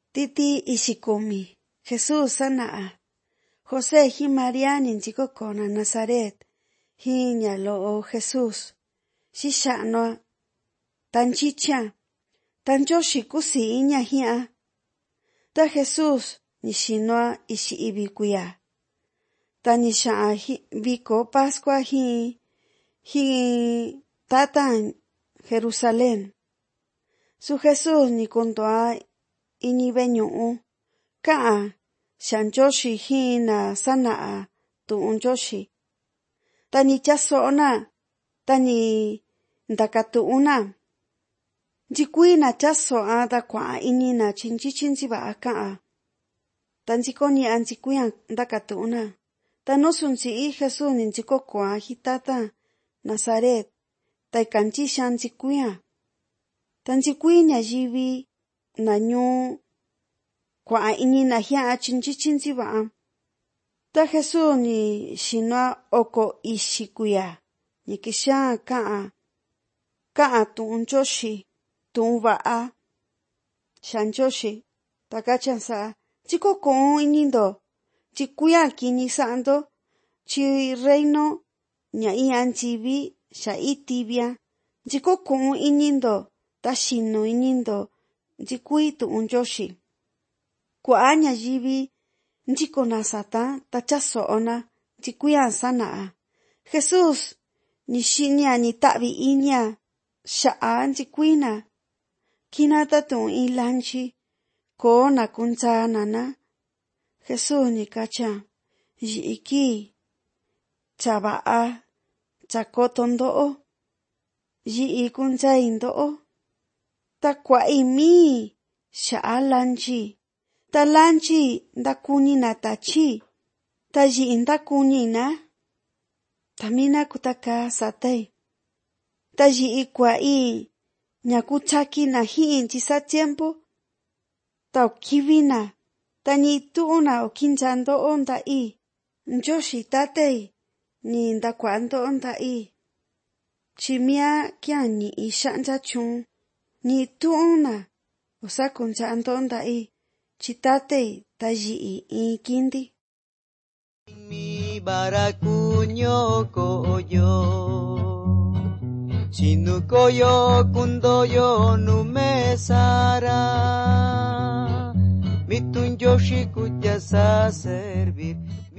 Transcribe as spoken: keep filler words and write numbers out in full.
Titi ishikumi, Jesús sana'a. José hi María ninchikokona Nazaret, hi nyalo Jesús. Shisha'noa, tanchicha, tanchoshi kusi iña hi'a. Ta Jesús nishinoa ishi ibikuya. Ta nisha'a viko Pascua hi, hi tata Jerusalén. Su Jesús nikondoa inibeñu'u, ka'a shanchoshi hi na sana'a tu'unchoshi. Ta ni chaso'na, ta ni ndakatu'una. Njikui na chaso'a ta kua'a ini na chinchichinchiba'a ka'a. Ta njikoni a njikui'a ndakatu'una. Ta nusunchi i Jesús ni njikoko'a hi tata Nazaret, ta ikanchixan njikui'a. Ta njikui ñayivi na ñu kua'a ini na hia'a chinchichinchiba'a. Ta Jesús ni xinoa oko ixi kuya, ni kisha ka'a, ka'a tu'un Nchoxi, tu'un va'a, xanchoxi, ta kachansa'a, chikoko'un inindo, chikui'a kini sa'ando, chi reino ña i'a nchivi xa itibia, chikoko'un inindo, ta xinu inindo, chikui tu'un Nchoxi. Kua'a ñayivi nchikona sata ta chaso'ona chikui'a sana'a. Jesús ni xinia ni ta'vi iña xa'a nchikuina. Kina ta tu'un ilanchi ko na kunchana na. Jesús ni kacha yi'iki chava'a chakoto ndo'o. Yi'i kunchay ndo'o. Ta kua'i mi xa'a lanchi. Ta lanchi ndakuni na tachi. Ta yi'i ndakuni na. Ta mina kutaka satay. Ta yi'i kua'i ñakuchaki na hi'i nchisa tiempo. Ta okivina. Ta ni tu'una okincha ndo'o nda'i. Nchoxi tatay ni ndakua ndo'o nda'i. Chimia kia ni ixancha chun. Ni tu'una osakuncha ndo'o nda'i. Chitatay ta yi'i in kindi. Mi barakuño koyo, sinukoyo kundoyo numesara, mitunyoshi kutyasa servir.